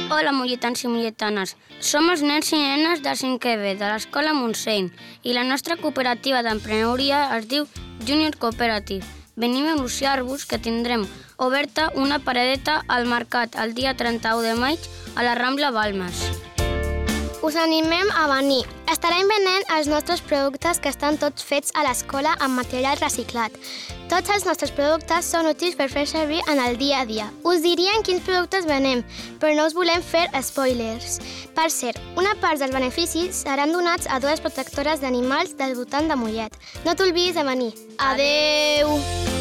Hola, molletans i molletanes. Som els nens i nenes del 5è B de l'Escola Montseny i la nostra cooperativa d'emprenedoria es diu Junior Cooperative. Venim a anunciar-vos que tindrem oberta una paradeta al mercat el dia 31 de maig a la Rambla Balmes. Us animem a venir. Estarem venent els nostres productes que estan tots fets a l'escola amb material reciclat. Tots els nostres productes són útils per fer servir en el dia a dia. Us dirien quins productes venem, però no us volem fer spoilers. Per cert, una part dels beneficis seran donats a 2 protectores d'animals del voltant de Mollet. No t'oblidis de venir. Adeu!